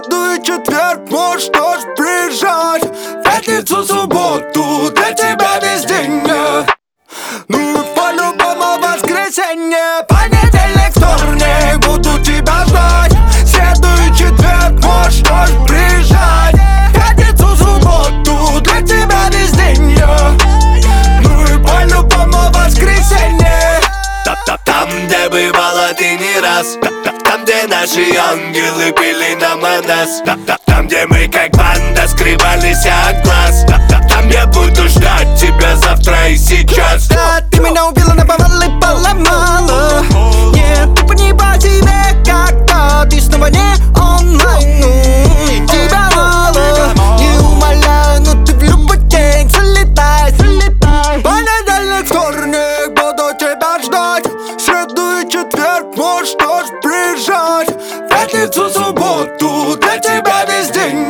среду и четверг можешь тоже приезжать. В пятницу, субботу для тебя весь день. Ну и по-любому воскресенье, понедельник, вторник буду тебя ждать. В среду и четверг можешь тоже приезжать. В пятницу, субботу для тебя весь день. Ну и по-любому воскресенье. Там, где бывала ты не раз. Там, где наши ангелы пили нам ананас. Там, где мы как банда скрывались от глаз. Там я буду ждать тебя завтра и сейчас. Да, ты меня убила, наповала и поломала. Нет, тупо не по тебе, когда ты снова не онлайн. Ну, тебя мало, не умоляю, но ты в любой день залетай. Понедельник, вторник буду тебя ждать. В среду и четверг можешь тоже приезжать. В пятницу, субботу для тебя весь день.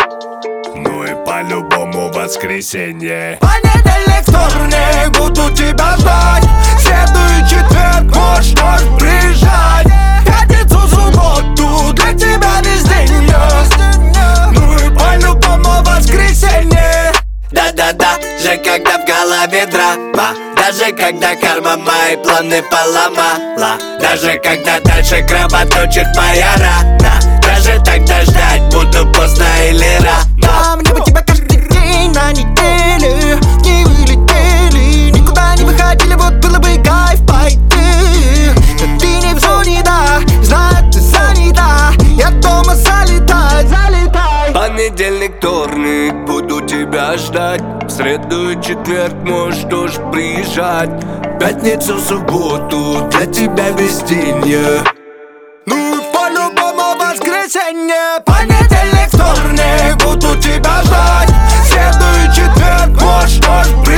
Ну и по-любому воскресенье. Понедельник, вторник буду тебя ждать. В среду и четверг можешь тоже приезжать. В пятницу, субботу для тебя весь день. Ну и по-любому воскресенье. Да-да-да, же когда в голове драма. Даже когда карма мои планы поломала. Даже когда дальше кровоточит моя рана. Даже тогда ждать буду поздно или рано. Мне бы тебя каждый день на неделе. Не вылетели, никуда не выходили, вот было бы кайф пойти. Но ты не в зоне, да, знаю, ты занята. Я дома залетай. Понедельник, вторник буду тебя ждать. В среду и четверг можешь тоже приезжать. В пятницу, субботу для тебя весь день. Ну и по-любому воскресенье. Понедельник, вторник буду тебя ждать. В среду и четверг можешь тоже приезжать.